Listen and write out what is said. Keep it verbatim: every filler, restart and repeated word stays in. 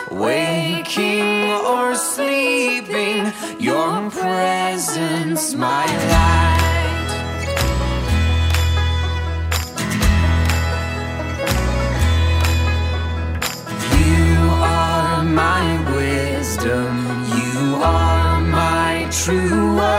waking or sleeping, your presence, my light. You are my wisdom, you are my true word.